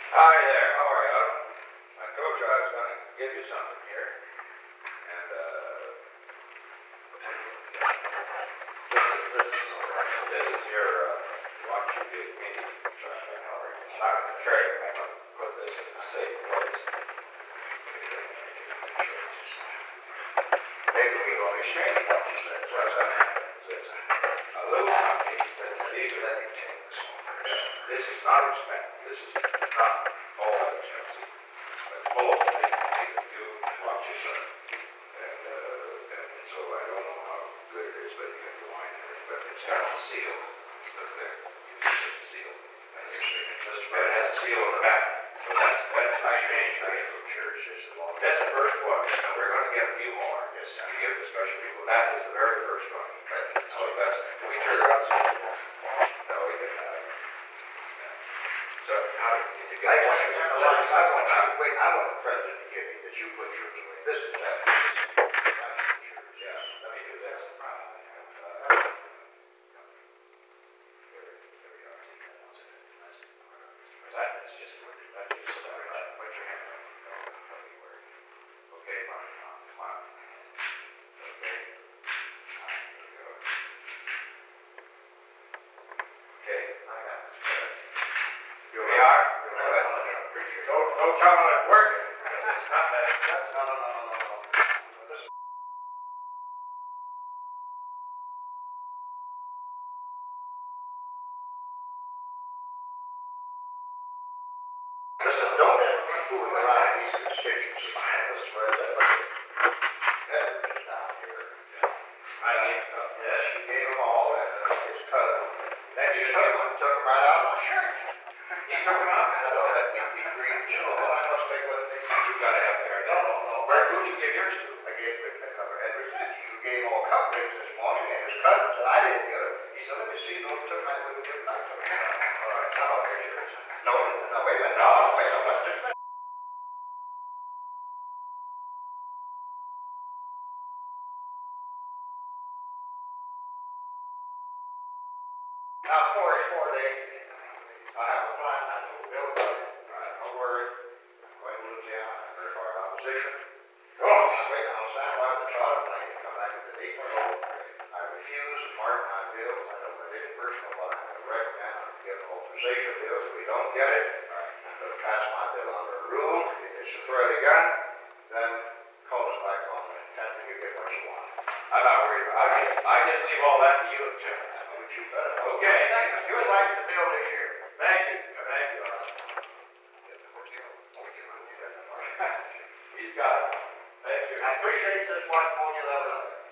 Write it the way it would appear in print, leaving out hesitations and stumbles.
Hi there, how are you? I told you I was going to give you something here. And, this is your, watch you gave me. Not in the tray. I'm going to put this in a safe place. Maybe we can exchange watches then. So what's going to happen is this. A little company, these are, let me take this one first. This is not expensive. This is not all expensive. But full of things. These are huge watches. And so I don't know how good it is, but you can rewind it. But it's got a seal. Look there. You see the seal. And your signature. But it has a seal on the back. So that's exchange rate from church. That's the first one. And we're going to give a few more. Yes, sir. We give the special people. That is the very first one. So that's, can we turn it on? No, we can have it. So how did you get it? Wait, I want the present to give you that you put yours away. This is that. Yeah, let me do this. That's just what you let me start. Put your hand on it. Okay, fine. Come on. Okay. Here we go. Okay, I got this. Here we are. Don't tell me it's working. It's not that expensive. No. Listen, don't ever be fooling around these decisions. This is where that Edward is down here. I gave it up. Yes, you gave them all, and his cousin. Then you took them right out of my shirt. He took them out? I know that we agreed, you know, but I must make what they You got to have there. No. Who'd you give yours to? I gave it to Edward. You gave all cupcakes this morning, and his cousin said, I didn't get it. He said, let me see, those took my little gift back to me. All right, now, here's yours. No, wait a minute. No, wait a minute. Just a minute. Now, 4 days. I have a plan. I told Bill about it. Don't worry. I'm going to Louisiana. I heard hard opposition. Oh, wait, I'll stand by the charter plane and come back to the deep road. I refuse to mark my bills. I don't have any personal line. I recommend I get an authorization bill. If we don't get it, I'm going to pass my bill under a rule. If it's a threat again, then call us back on it. After you get what you want. I'm not worried about it. I just leave all that to you, Jim. Would you better? Okay. You would like the bill this year. Thank you. Thank you. He's got it. Thank you. I appreciate this much more than you ever.